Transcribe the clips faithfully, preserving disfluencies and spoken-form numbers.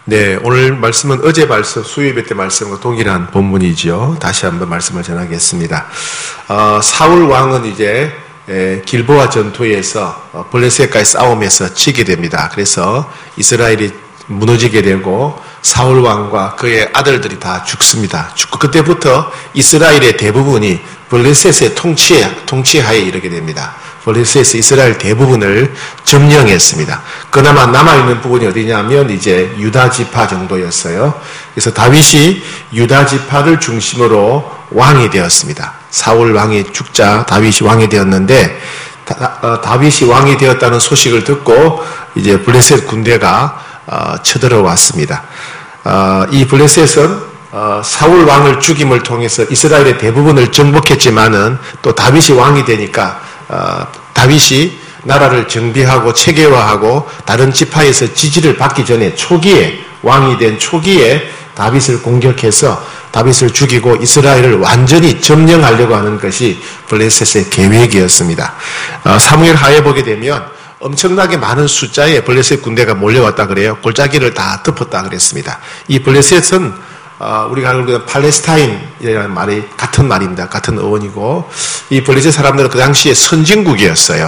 네, 오늘 말씀은 어제 말씀, 수요예배 때 말씀과 동일한 본문이지요. 다시 한번 말씀을 전하겠습니다. 어, 사울 왕은 이제 에, 길보아 전투에서 어, 블레셋과의 싸움에서 지게 됩니다. 그래서 이스라엘이 무너지게 되고 사울 왕과 그의 아들들이 다 죽습니다. 죽고 그때부터 이스라엘의 대부분이 블레셋의 통치에, 통치하에 이르게 됩니다. 블레셋에서 이스라엘 대부분을 점령했습니다. 그나마 남아있는 부분이 어디냐면 이제 유다 지파 정도였어요. 그래서 다윗이 유다 지파를 중심으로 왕이 되었습니다. 사울 왕이 죽자 다윗이 왕이 되었는데 다, 어, 다윗이 왕이 되었다는 소식을 듣고 이제 블레셋 군대가 어, 쳐들어왔습니다. 어, 이 블레셋은 어, 사울 왕을 죽임을 통해서 이스라엘의 대부분을 정복했지만은 또 다윗이 왕이 되니까 어, 다윗이 나라를 정비하고 체계화하고 다른 지파에서 지지를 받기 전에 초기에 왕이 된 초기에 다윗을 공격해서 다윗을 죽이고 이스라엘을 완전히 점령하려고 하는 것이 블레셋의 계획이었습니다. 어, 사무엘 하에 보게 되면 엄청나게 많은 숫자의 블레셋 군대가 몰려왔다 그래요. 골짜기를 다 덮었다 그랬습니다. 이 블레셋은 어, 우리가 알고 있는 팔레스타인이라는 말이 같은 말입니다. 같은 어원이고 이 블레셋 사람들은 그 당시에 선진국이었어요.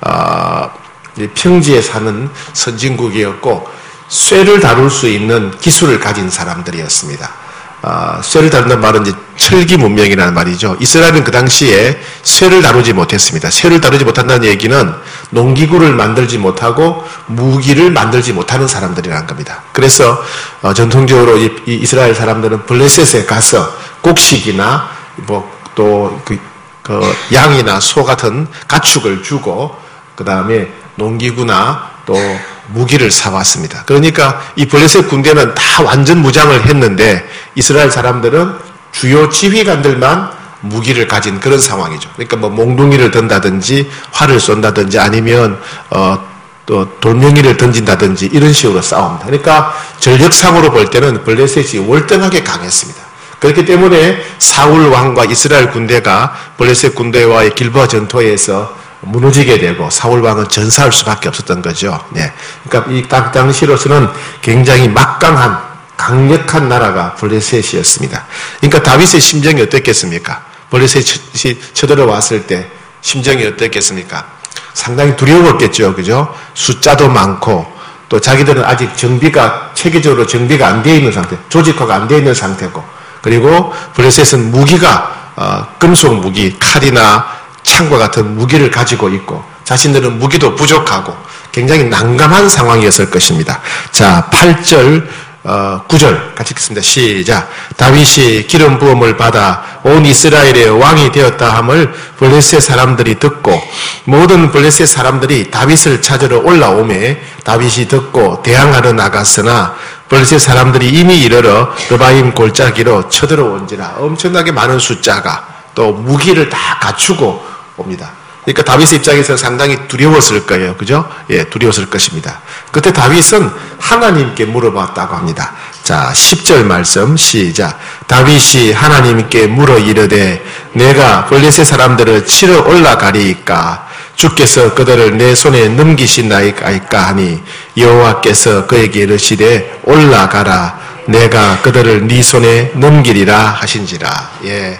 어, 평지에 사는 선진국이었고 쇠를 다룰 수 있는 기술을 가진 사람들이었습니다. 어, 쇠를 다룬다는 말은 이제 철기 문명이라는 말이죠. 이스라엘은 그 당시에 쇠를 다루지 못했습니다. 쇠를 다루지 못한다는 얘기는 농기구를 만들지 못하고 무기를 만들지 못하는 사람들이라는 겁니다. 그래서 어, 전통적으로 이, 이 이스라엘 사람들은 블레셋에 가서 곡식이나 뭐 또 그, 그 양이나 소 같은 가축을 주고 그 다음에 농기구나 또 무기를 사왔습니다. 그러니까 이 블레셋 군대는 다 완전 무장을 했는데 이스라엘 사람들은 주요 지휘관들만 무기를 가진 그런 상황이죠. 그러니까 뭐 몽둥이를 든다든지 활을 쏜다든지 아니면 어, 또 돌멩이를 던진다든지 이런 식으로 싸웁니다. 그러니까 전력상으로 볼 때는 블레셋이 월등하게 강했습니다. 그렇기 때문에 사울 왕과 이스라엘 군대가 블레셋 군대와의 길보아 전투에서 무너지게 되고 사울 왕은 전사할 수밖에 없었던 거죠. 네. 그러니까 이 당시로서는 굉장히 막강한 강력한 나라가 블레셋이었습니다. 그러니까 다윗의 심정이 어땠겠습니까? 블레셋이 쳐들어왔을 때 심정이 어땠겠습니까? 상당히 두려웠겠죠. 그죠? 숫자도 많고 또 자기들은 아직 정비가 체계적으로 정비가 안 되어 있는 상태, 조직화가 안 되어 있는 상태고 그리고 블레셋은 무기가 어, 금속 무기, 칼이나 창과 같은 무기를 가지고 있고 자신들은 무기도 부족하고 굉장히 난감한 상황이었을 것입니다. 자, 팔 절, 어, 구 절 같이 읽겠습니다. 시작. 다윗이 기름 부음을 받아 온 이스라엘의 왕이 되었다 함을 블레셋 사람들이 듣고 모든 블레셋 사람들이 다윗을 찾으러 올라오매 다윗이 듣고 대항하러 나갔으나 블레셋 사람들이 이미 이르러 르바임 골짜기로 쳐들어온지라. 엄청나게 많은 숫자가 또 무기를 다 갖추고 옵니다. 그러니까 다윗의 입장에서 상당히 두려웠을 거예요. 그죠? 예, 두려웠을 것입니다. 그때 다윗은 하나님께 물어봤다고 합니다. 자, 십 절 말씀 시작. 다윗이 하나님께 물어 이르되 내가 블레셋 사람들을 치러 올라가리이까 주께서 그들을 내 손에 넘기시나이까 하니 여호와께서 그에게 이르시되 올라가라 내가 그들을 네 손에 넘기리라 하신지라. 예,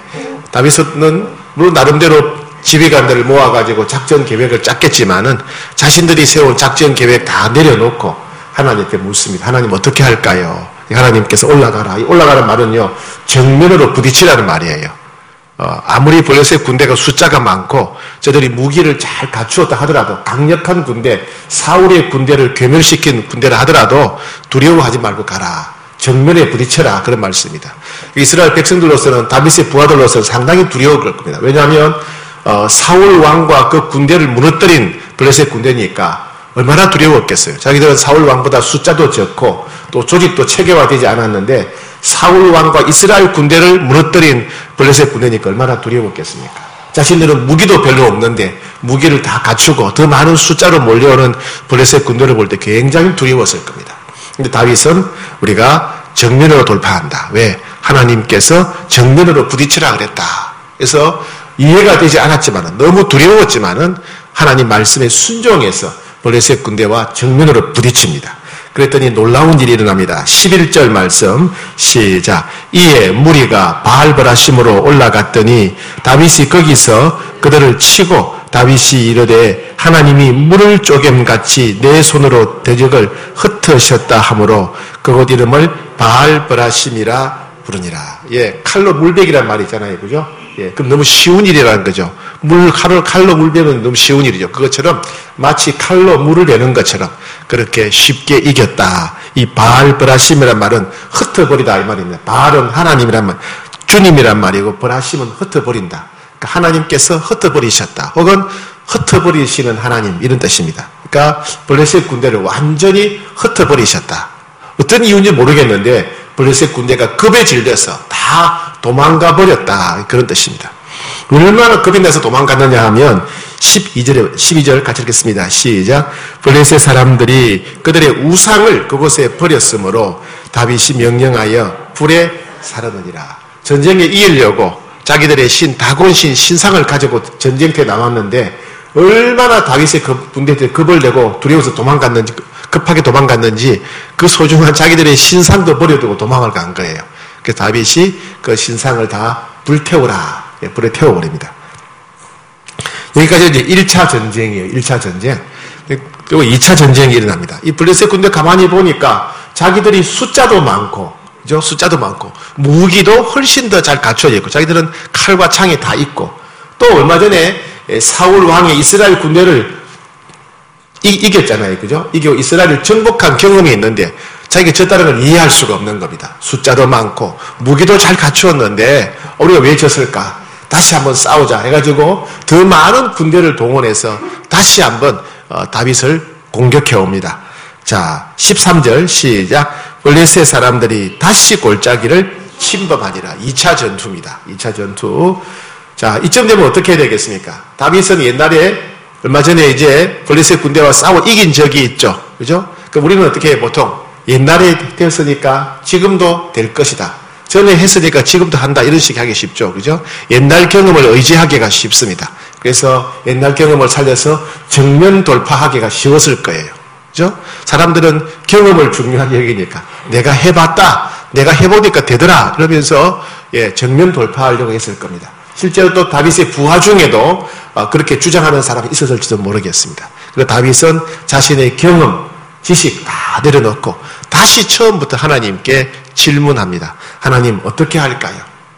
다윗은 물론 나름대로 지휘관들을 모아가지고 작전 계획을 짰겠지만은 자신들이 세운 작전 계획 다 내려놓고 하나님께 묻습니다. 하나님 어떻게 할까요? 하나님께서 올라가라. 이 올라가는 말은요, 정면으로 부딪히라는 말이에요. 어, 아무리 블레셋 군대가 숫자가 많고 저들이 무기를 잘 갖추었다 하더라도 강력한 군대, 사울의 군대를 괴멸시킨 군대라 하더라도 두려워하지 말고 가라. 정면에 부딪혀라. 그런 말씀입니다. 이스라엘 백성들로서는 다윗의 부하들로서는 상당히 두려울 겁니다. 왜냐하면 어, 사울 왕과 그 군대를 무너뜨린 블레셋 군대니까 얼마나 두려웠겠어요. 자기들은 사울 왕보다 숫자도 적고 또 조직도 체계화되지 않았는데 사울 왕과 이스라엘 군대를 무너뜨린 블레셋 군대니까 얼마나 두려웠겠습니까? 자신들은 무기도 별로 없는데 무기를 다 갖추고 더 많은 숫자로 몰려오는 블레셋 군대를 볼 때 굉장히 두려웠을 겁니다. 근데 다윗은 우리가 정면으로 돌파한다. 왜? 하나님께서 정면으로 부딪히라 그랬다. 그래서 이해가 되지 않았지만은 너무 두려웠지만은 하나님 말씀에 순종해서 블레셋 군대와 정면으로 부딪힙니다. 그랬더니 놀라운 일이 일어납니다. 십일 절 말씀 시작. 이에 무리가 바알브라심으로 올라갔더니 다윗이 거기서 그들을 치고 다윗이 이르되 하나님이 물을 쪼겜같이 내 손으로 대적을 흩으셨다 하므로 그곳 이름을 바알브라심이라 부르니라. 예, 칼로 물베기란 말이 있잖아요. 그죠? 예, 그럼 너무 쉬운 일이라는 거죠. 물, 칼로, 칼로 물 베면 너무 쉬운 일이죠. 그것처럼 마치 칼로 물을 베는 것처럼 그렇게 쉽게 이겼다. 이 바알브라심이란 말은 흩어버리다 이 말입니다. 바알은 하나님이란 말, 주님이란 말이고 브라심은 흩어버린다. 그러니까 하나님께서 흩어버리셨다. 혹은 흩어버리시는 하나님 이런 뜻입니다. 그러니까 블레셋 군대를 완전히 흩어버리셨다. 어떤 이유인지 모르겠는데 블레셋 군대가 급에 질려서 다 도망가 버렸다. 그런 뜻입니다. 얼마나 겁이 나서 도망갔느냐 하면 십이 절에, 십이 절 같이 읽겠습니다. 시작. 블레셋 사람들이 그들의 우상을 그곳에 버렸으므로 다윗이 명령하여 불에 사르느니라. 전쟁에 이기려고 자기들의 신, 다곤신 신상을 가지고 전쟁터에 나왔는데 얼마나 다윗의 군대들이 겁을 내고 두려워서 도망갔는지, 급하게 도망갔는지 그 소중한 자기들의 신상도 버려두고 도망을 간 거예요. 그래서 다윗이 그 신상을 다 불태우라. 예, 불에 태워버립니다. 여기까지 이제 일 차 전쟁이에요. 일 차 전쟁. 그리고 이 차 전쟁이 일어납니다. 이 블레셋 군대 가만히 보니까 자기들이 숫자도 많고, 그죠? 숫자도 많고, 무기도 훨씬 더 잘 갖춰져 있고, 자기들은 칼과 창이 다 있고, 또 얼마 전에 사울 왕의 이스라엘 군대를 이, 이겼잖아요. 그죠? 이겨 이스라엘을 정복한 경험이 있는데, 자기가 졌다는 걸 이해할 수가 없는 겁니다. 숫자도 많고, 무기도 잘 갖추었는데, 우리가 왜 졌을까? 다시 한번 싸우자 해가지고, 더 많은 군대를 동원해서 다시 한번 어, 다윗을 공격해 옵니다. 자, 십삼 절 시작. 블레셋 사람들이 다시 골짜기를 침범하니라. 이 차 전투입니다. 이 차 전투. 자, 이쯤 되면 어떻게 해야 되겠습니까? 다윗은 옛날에 얼마 전에 이제 블레셋 군대와 싸워 이긴 적이 있죠. 그죠? 그럼 우리는 어떻게 해? 보통 옛날에 됐으니까 지금도 될 것이다. 전에 했으니까 지금도 한다. 이런 식으로 하기 쉽죠. 그죠? 옛날 경험을 의지하기가 쉽습니다. 그래서 옛날 경험을 살려서 정면 돌파하기가 쉬웠을 거예요. 그죠? 사람들은 경험을 중요하게 여기니까 내가 해봤다. 내가 해보니까 되더라. 이러면서 예, 정면 돌파하려고 했을 겁니다. 실제로 또 다윗의 부하 중에도 그렇게 주장하는 사람이 있었을지도 모르겠습니다. 그리고 다윗은 자신의 경험, 지식 다 내려놓고 다시 처음부터 하나님께 질문합니다. 하나님 어떻게 할까요?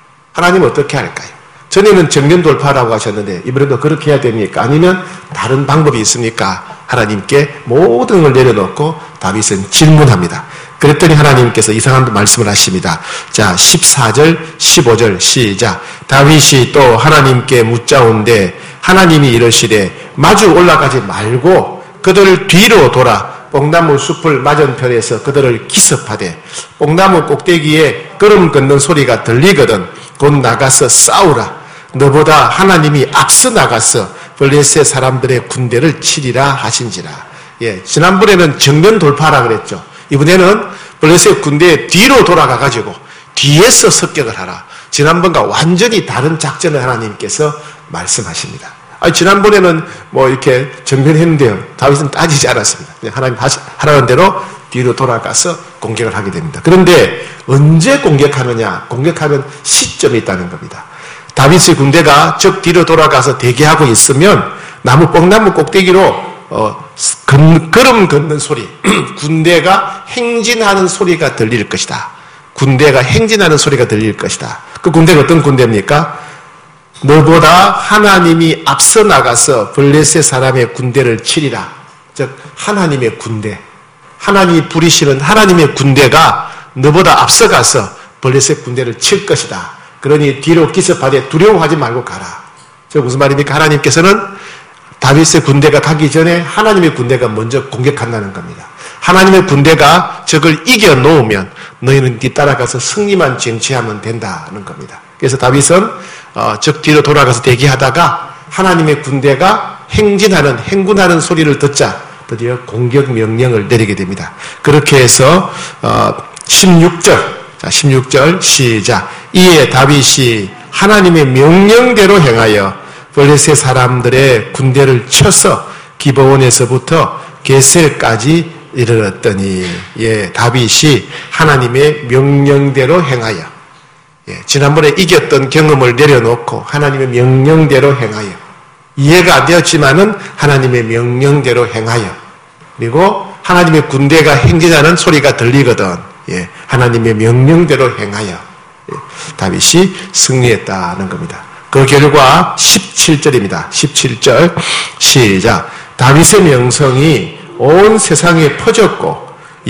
하나님 어떻게 할까요? 전에는 정면 돌파라고 하셨는데 이번에도 그렇게 해야 됩니까? 아니면 다른 방법이 있습니까? 하나님께 모든 걸 내려놓고 다윗은 질문합니다. 그랬더니 하나님께서 이상한 말씀을 하십니다. 자, 십사 절, 십오 절 시작. 다윗이 또 하나님께 묻자온데 하나님이 이러시되 마주 올라가지 말고 그들을 뒤로 돌아 뽕나무 숲을 맞은편에서 그들을 기습하되 뽕나무 꼭대기에 걸음 걷는 소리가 들리거든 곧 나가서 싸우라. 너보다 하나님이 앞서 나가서 블레셋 사람들의 군대를 치리라 하신지라. 예, 지난번에는 정면 돌파라 그랬죠. 이번에는 블레셋 군대 뒤로 돌아가가지고 뒤에서 습격을 하라. 지난번과 완전히 다른 작전을 하나님께서 말씀하십니다. 아니, 지난번에는 뭐 이렇게 정면했는데요. 다윗은 따지지 않았습니다. 하나님 하라는 대로 뒤로 돌아가서 공격을 하게 됩니다. 그런데 언제 공격하느냐? 공격하면 시점이 있다는 겁니다. 다윗의 군대가 적 뒤로 돌아가서 대기하고 있으면 나무 뽕나무 꼭대기로 어, 건, 걸음 걷는 소리, 군대가 행진하는 소리가 들릴 것이다. 군대가 행진하는 소리가 들릴 것이다. 그 군대가 어떤 군대입니까? 너보다 하나님이 앞서 나가서 블레셋 사람의 군대를 치리라. 즉 하나님의 군대, 하나님이 부리시는 하나님의 군대가 너보다 앞서가서 블레셋 군대를 칠 것이다. 그러니 뒤로 기습하되 두려워하지 말고 가라. 저 무슨 말입니까? 하나님께서는 다윗의 군대가 가기 전에 하나님의 군대가 먼저 공격한다는 겁니다. 하나님의 군대가 적을 이겨놓으면 너희는 뒤따라가서 승리만 쟁취하면 된다는 겁니다. 그래서 다윗은 어, 적 뒤로 돌아가서 대기하다가 하나님의 군대가 행진하는, 행군하는 소리를 듣자 드디어 공격 명령을 내리게 됩니다. 그렇게 해서 어, 십육 절, 자, 십육 절 시작. 이에 다윗이 하나님의 명령대로 행하여 블레셋 사람들의 군대를 쳐서 기브온에서부터 게셀까지 이르렀더니, 예, 다윗이 하나님의 명령대로 행하여, 예, 지난번에 이겼던 경험을 내려놓고 하나님의 명령대로 행하여, 이해가 안 되었지만은 하나님의 명령대로 행하여, 그리고 하나님의 군대가 행진하는 소리가 들리거든, 예, 하나님의 명령대로 행하여, 예, 다윗이 승리했다는 겁니다. 그 결과 십칠 절입니다. 십칠 절 시작. 다윗의 명성이 온 세상에 퍼졌고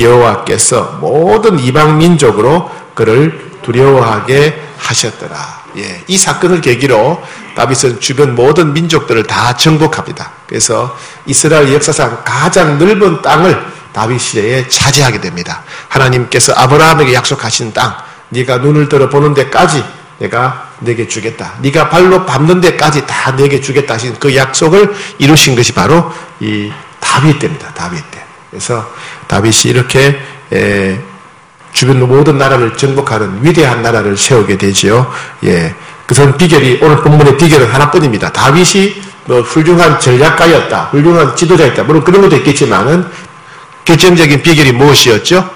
여호와께서 모든 이방 민족으로 그를 두려워하게 하셨더라. 예, 이 사건을 계기로 다윗은 주변 모든 민족들을 다 정복합니다. 그래서 이스라엘 역사상 가장 넓은 땅을 다윗 시대에 차지하게 됩니다. 하나님께서 아브라함에게 약속하신 땅, 네가 눈을 들어 보는 데까지 내가 내게 주겠다. 네가 발로 밟는 데까지 다 내게 주겠다 하신 그 약속을 이루신 것이 바로 이 다윗 때입니다. 다윗 때. 그래서 다윗이 이렇게 에, 주변 모든 나라를 정복하는 위대한 나라를 세우게 되지요. 예, 그런 비결이 오늘 본문의 비결은 하나뿐입니다. 다윗이 뭐 훌륭한 전략가였다, 훌륭한 지도자였다. 물론 그런 것도 있겠지만은 결정적인 비결이 무엇이었죠?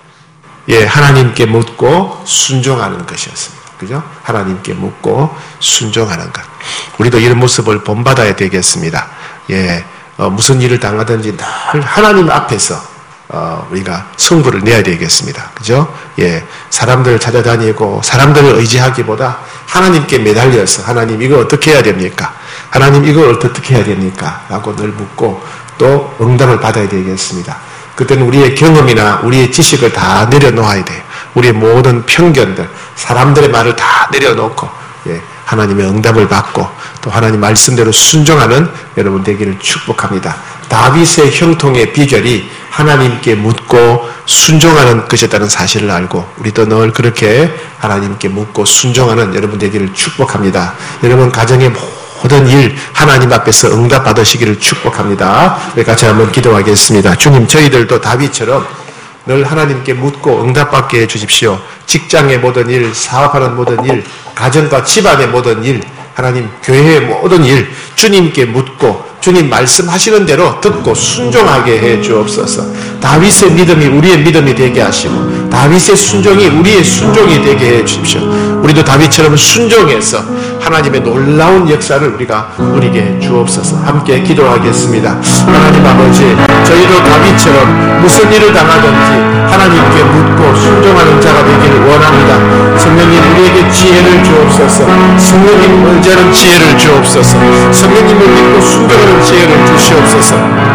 예, 하나님께 묻고 순종하는 것이었습니다. 그죠? 하나님께 묻고 순종하는 것. 우리도 이런 모습을 본받아야 되겠습니다. 예, 어, 무슨 일을 당하든지 늘 하나님 앞에서 어, 우리가 승부를 내야 되겠습니다. 그죠? 예, 사람들을 찾아다니고 사람들을 의지하기보다 하나님께 매달려서 하나님 이거 어떻게 해야 됩니까? 하나님 이걸 어떻게 해야 됩니까? 라고 늘 묻고 또 응답을 받아야 되겠습니다. 그때는 우리의 경험이나 우리의 지식을 다 내려놓아야 돼요. 우리의 모든 편견들, 사람들의 말을 다 내려놓고, 예, 하나님의 응답을 받고, 또 하나님 말씀대로 순종하는 여러분 되기를 축복합니다. 다윗의 형통의 비결이 하나님께 묻고 순종하는 것이었다는 사실을 알고, 우리도 늘 그렇게 하나님께 묻고 순종하는 여러분 되기를 축복합니다. 여러분 가정의 모든 일 하나님 앞에서 응답 받으시기를 축복합니다. 우리 같이 한번 기도하겠습니다. 주님, 저희들도 다윗처럼 늘 하나님께 묻고 응답받게 해주십시오. 직장의 모든 일, 사업하는 모든 일, 가정과 집안의 모든 일, 하나님 교회의 모든 일 주님께 묻고 주님 말씀하시는 대로 듣고 순종하게 해 주옵소서. 다윗의 믿음이 우리의 믿음이 되게 하시고 다윗의 순종이 우리의 순종이 되게 해 주십시오. 우리도 다윗처럼 순종해서 하나님의 놀라운 역사를 우리가 누리게 해 주옵소서. 함께 기도하겠습니다. 하나님 아버지, 저희도 다윗처럼 무슨 일을 당하든지 하나님께 묻고 순종하는 자가 되기를 원합니다. 성령님 우리에게 지혜를 주옵소서. 성령님 언제는 지혜를 주옵소서. 성령님을 믿고 순종하는 지혜를 주시옵소서.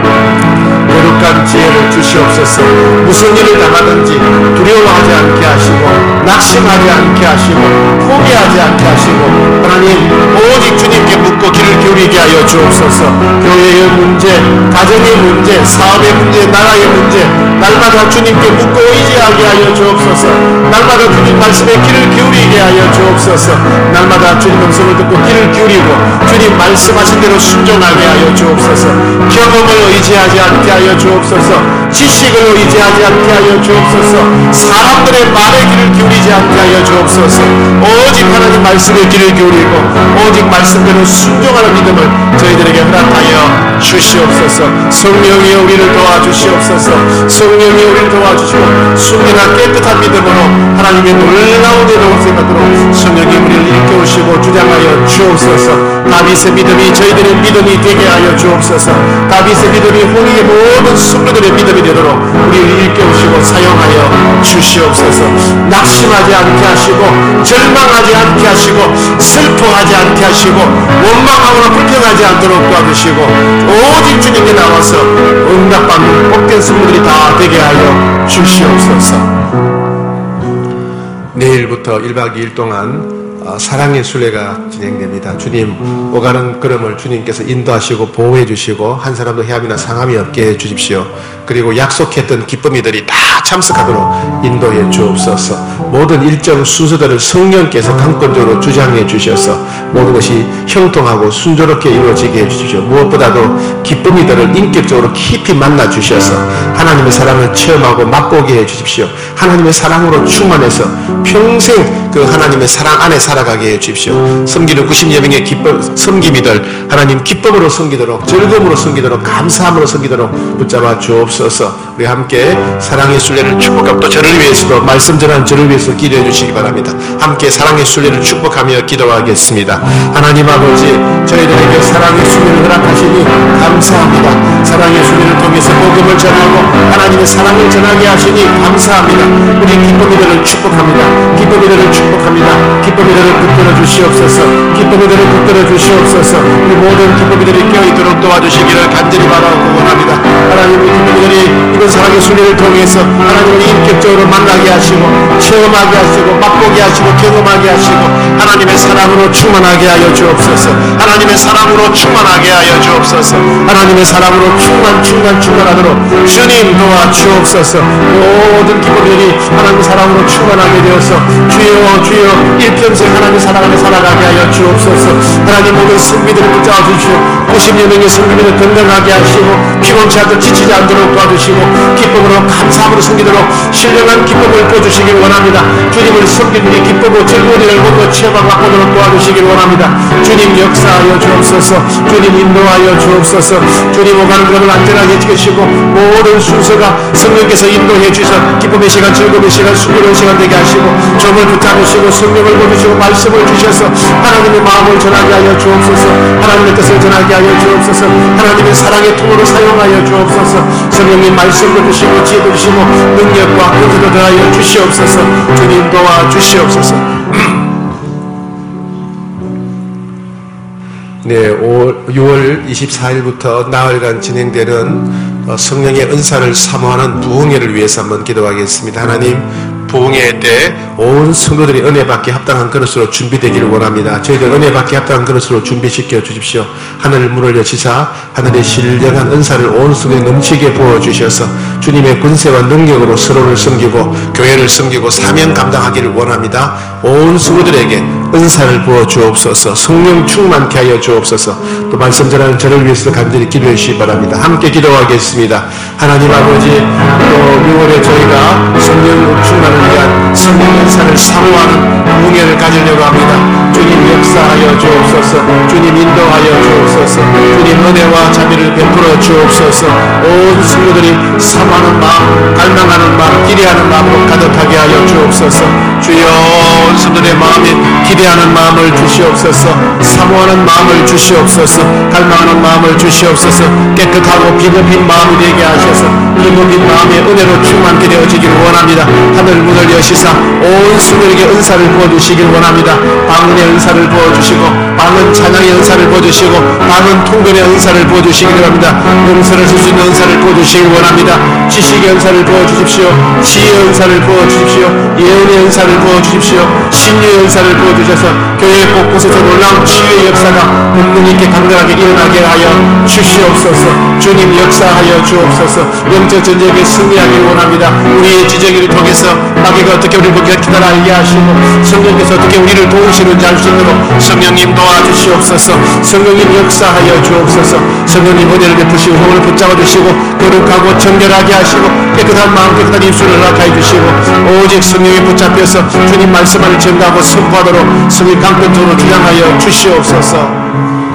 거룩한 지혜를 주시옵소서. 무슨 일을 당하든지 두려워하지 않게 하시고 낙심하지 않게 하시고 포기하지 않게 하시고 하나님 오직 주님께 묻고 귀를 기울이게 하여 주옵소서. 교회의 문제, 가정의 문제, 사업의 문제, 나라의 문제 날마다 주님께 묻고 의지하게 하여 주옵소서. 날마다 주님 말씀에 귀를 기울이게 하여 주옵소서. 날마다 주님 음성을 듣고 귀를 기울이고 주님 말씀하신 대로 순종하게 하여 주옵소서. 경험을 의지하지 않게 하여 주옵소서. 지식을 의지하지 않게 하여 주옵소서. 사람들의 말에 귀를 기울이지 않게 하여 주옵소서. 오직 하나님 말씀에 귀를 기울이고 오직 말씀대로 순종하는 믿음을 저희들에게 허락하여 주시옵소서. 성령이 우리를 도와주시옵소서. 성령이 우리를 도와주시고 순전한 깨끗한 믿음으로 하나님의 놀라운 여러분 생각으로 성령이 우리를 일깨우시고 주장하여 주옵소서. 다윗의 믿음이 저희들의 믿음이 되게 하여 주옵소서. 다윗의 믿음이 홍익의 모든 성도들의 믿음이 되도록 우리를 일깨우시고 사용하여 주시옵소서. 낙심하지 않게 하시고 절망하지 않게 하시고 슬퍼하지 않게 하시고 원망하거나 불평하지 않도록 도와주시고 오직 주님께 나와서 응답받는 복된 성도들이 다 되게 하여 주시옵소서. 내일부터 일 박 이 일 동안 사랑의 순례가 진행됩니다. 주님 오가는 걸음을 주님께서 인도하시고 보호해 주시고 한 사람도 해함이나 상함이 없게 해 주십시오. 그리고 약속했던 기쁨이들이 다 참석하도록 인도해 주옵소서. 모든 일정 순서들을 성령께서 강권적으로 주장해 주셔서 모든 것이 형통하고 순조롭게 이루어지게 해 주십시오. 무엇보다도 기쁨이들을 인격적으로 깊이 만나 주셔서 하나님의 사랑을 체험하고 맛보게 해 주십시오. 하나님의 사랑으로 충만해서 평생 그 하나님의 사랑 안에 살아가게 해 주십시오. 섬기는 구십여 명의 기쁨, 섬김이들 하나님 기쁨으로 섬기도록 즐거움으로 섬기도록 감사함으로 섬기도록 붙잡아 주옵소서. 우리 함께 사랑의 순례를 축복하고 또 저를 위해서도 말씀 전하는 저를 위해서 기도해 주시기 바랍니다. 함께 사랑의 순례를 축복하며 기도하겠습니다. 하나님 아버지, 저희들에게 사랑의 순례를 허락하시니 감사합니다. 사랑의 순례를 통해서 복음을 전하고 하나님의 사랑을 전하게 하시니 감사합니다. 우리 기쁨 이들을 축복합니다. 기쁨 이들을 축복합니다. 기쁨 이들을 붙들어 주시옵소서. 기쁨 이들을 붙들어 주시옵소서. 우리 모든 기쁨 이들이 껴있도록 도와주시기를 간절히 바라고 원합니다. 하나님, 우리 기쁨 이들이 이번 사랑의 순례를 통해서 하나님을 인격적으로 만나게 하시고 체험하게 하시고 맛보게 하시고 경험하게 하시고 하나님의 사랑으로 충만하게 하여 주옵소서. 하나님의 사랑으로 충만하게 하여 주옵소서. 하나님의 사랑으로 충만 충만 충만하도록 주님 도와 주옵소서. 모든 기쁨들이 하나님의 사랑으로 충만하게 되어서 주여 주여 일평생 하나님의 사랑 안에 살아가게 하여 주옵소서. 하나님, 모든 성비들을 붙잡아 주시오. 구십여 명의 성비들을 건강하게 하시고 피곤치 않도록 지치지 않도록 도와주시고 기쁨으로 감사함으로 섬기도록 신령한 기쁨을 보여주시길 원합니다. 주님을 섬길 때 기쁘고 즐거운 일을 모두 체험하고 맛보도록 도와주시길 원합니다. 주님 역사하여 주옵소서. 주님 인도하여 주옵소서. 주님 오가는 것을 안전하게 지키시고 모든 순서가 성령께서 인도해 주셔서 기쁨의 시간, 즐거움의 시간, 순교의 시간 되게 하시고 점을 붙잡으시고 성령을 보여주시고 말씀을 주셔서 하나님의 마음을 전하게 하여 주옵소서. 하나님의 뜻을 전하게 하여 주옵소서. 하나님의 사랑의 통로로 사용하여 주옵소서. 성령님 말씀도 주시고 지혜도 주시고 능력과 은혜도 더하여 주시옵소서. 주님 도와 주시옵소서. 네, 유월 이십사일부터 나흘간 진행되는 성령의 은사를 사모하는 부흥회를 위해서 한번 기도하겠습니다. 하나님, 부흥회 때 온 성도들이 은혜 받기 합당한 그릇으로 준비되기를 원합니다. 저희들 은혜 받기 합당한 그릇으로 준비시켜 주십시오. 하늘 문을 여시사 하늘의 신령한 은사를 온 성도에 넘치게 부어주셔서 주님의 군세와 능력으로 서로를 섬기고 교회를 섬기고 사명 감당하기를 원합니다. 온 성도들에게 은사를 부어 주옵소서. 성령 충만케 하여 주옵소서. 또 말씀 전하는 저를 위해서 간절히 기도해 주시기 바랍니다. 함께 기도하겠습니다. 하나님 아버지, 또 유월에 저희가 성령 충만을 위한 성령 은사를 사모하는 부흥회를 가지려고 합니다. 주님 역사하여 주옵소서. 주님 인도하여 주옵소서. 주님 은혜와 자비를 베풀어 주옵소서. 온 성도들이 사모하는 마음, 갈망하는 마음, 기대하는 마음으로 가득하게 하여 주옵소서. 주여, 온 성도들의 마음에 기대하는 마음을 주시옵소서. 사모하는 마음을 주시옵소서. 갈망하는 마음을 주시옵소서. 깨끗하고 비겁힌 마음이 되게 하셔서 비겁힌 마음의 은혜로 충만케 되어지기를 원합니다. 하늘 문을 여시사 온 성도에게 은사를 부어주시길 원합니다. 방언의 은사를 부어주시고 방언 찬양의 은사를 부어주시고 방언 통변의 은사를 부어주시길 원합니다. 용서를 쓸 수 있는 은사를 부어주시길 원합니다. 지식의 은사를 부어주십시오. 지혜의 은사를 부어주십시오. 예언의 은사를 부어주십시오. 신유의 은사를 부어주셔서 교회 곳곳에서 놀라운 치유의 역사가 본능 있게 강렬하게 일어나게 하여 주시옵소서. 주님 역사하여 주옵소서. 영적 전쟁에 승리하길 원합니다. 우리의 지정의를 통해서 마귀가 어떻게 우리를 기다려 알게 하시고 성령께서 어떻게 우리를 도우시는지 알 수 있도록 성령님 도와주시옵소서. 성령님 역사하여 주옵소서. 성령님 은혜를 베푸시고 영혼을 붙잡아 주시고 거룩하고 정결하게 하시고 깨끗한 마음, 깨끗한 입술을 허락하여 주시고 오직 성령에 붙잡혀서 주님 말씀을 전가하고 선포하도록 성령 강권적으로 주장하여 주시옵소서.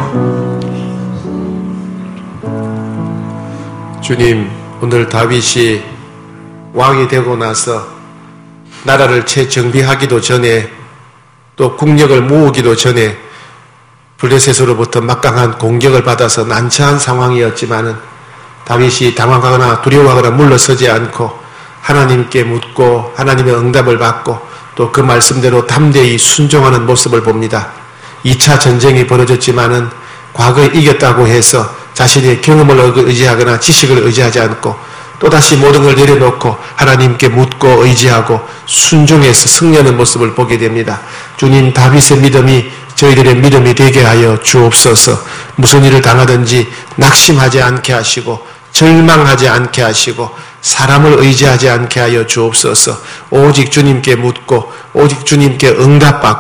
주님, 오늘 다윗이 왕이 되고 나서 나라를 재정비하기도 전에 또 국력을 모으기도 전에 블레셋으로부터 막강한 공격을 받아서 난처한 상황이었지만은 다윗이 당황하거나 두려워하거나 물러서지 않고 하나님께 묻고 하나님의 응답을 받고 또 그 말씀대로 담대히 순종하는 모습을 봅니다. 이 차 전쟁이 벌어졌지만은 과거에 이겼다고 해서 자신의 경험을 의지하거나 지식을 의지하지 않고 또다시 모든 걸 내려놓고 하나님께 묻고 의지하고 순종해서 승리하는 모습을 보게 됩니다. 주님, 다윗의 믿음이 저희들의 믿음이 되게 하여 주옵소서. 무슨 일을 당하든지 낙심하지 않게 하시고 절망하지 않게 하시고 사람을 의지하지 않게 하여 주옵소서. 오직 주님께 묻고 오직 주님께 응답받고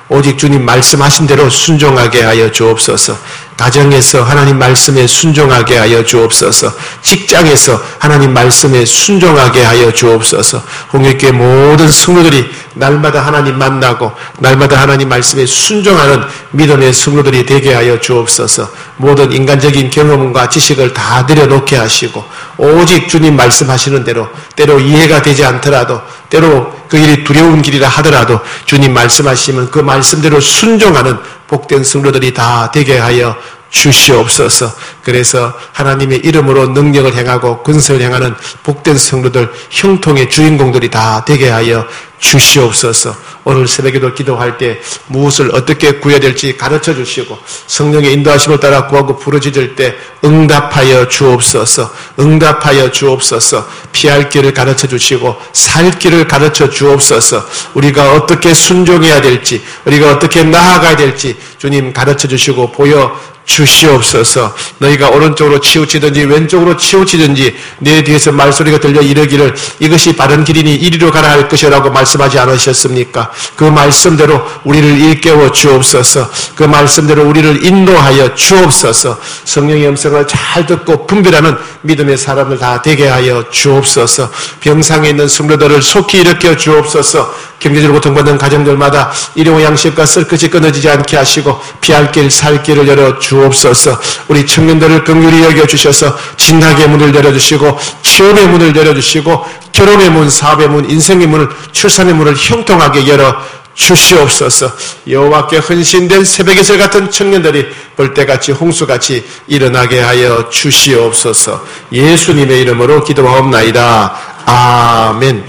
오직 주님 말씀하신 대로 순종하게 하여 주옵소서. 가정에서 하나님 말씀에 순종하게 하여 주옵소서. 직장에서 하나님 말씀에 순종하게 하여 주옵소서. 홍익교회 모든 성도들이 날마다 하나님 만나고 날마다 하나님 말씀에 순종하는 믿음의 성도들이 되게 하여 주옵소서. 모든 인간적인 경험과 지식을 다 내려놓게 하시고 오직 주님 말씀하시는 대로, 때로 이해가 되지 않더라도, 때로 그 일이 두려운 길이라 하더라도 주님 말씀하시면 그 말씀대로 순종하는 복된 성도들이 다 되게 하여 주시옵소서. 그래서 하나님의 이름으로 능력을 행하고 근세를 행하는 복된 성도들, 형통의 주인공들이 다 되게 하여 주시옵소서. 오늘 새벽에도 기도할 때 무엇을 어떻게 구해야 될지 가르쳐 주시고 성령의 인도하심을 따라 구하고 부르짖을 때 응답하여 주옵소서. 응답하여 주옵소서. 피할 길을 가르쳐 주시고 살 길을 가르쳐 주옵소서. 우리가 어떻게 순종해야 될지, 우리가 어떻게 나아가야 될지 주님 가르쳐 주시고 보여 주시옵소서. 너희가 오른쪽으로 치우치든지 왼쪽으로 치우치든지 내 뒤에서 말소리가 들려 이르기를 이것이 바른 길이니 이리로 가라 할 것이라고 말씀하지 않으셨습니까? 그 말씀대로 우리를 일깨워 주옵소서. 그 말씀대로 우리를 인도하여 주옵소서. 성령의 음성을 잘 듣고 분별하는 믿음의 사람들 다 되게 하여 주옵소서. 병상에 있는 성도들을 속히 일으켜 주옵소서. 경제적으로 고통받는 가정들마다 일용 양식과 쓸 것이 끊어지지 않게 하시고 피할 길, 살 길을 열어 주옵소서. 우리 청년들을 긍휼히 여겨주셔서 진학의 문을 열어주시고 취업의 문을 열어주시고 결혼의 문, 사업의 문, 인생의 문을, 출산의 문을 형통하게 열어 주시옵소서. 여호와께 헌신된 새벽의 새 같은 청년들이 벌떼같이 홍수같이 일어나게 하여 주시옵소서. 예수님의 이름으로 기도하옵나이다. 아멘.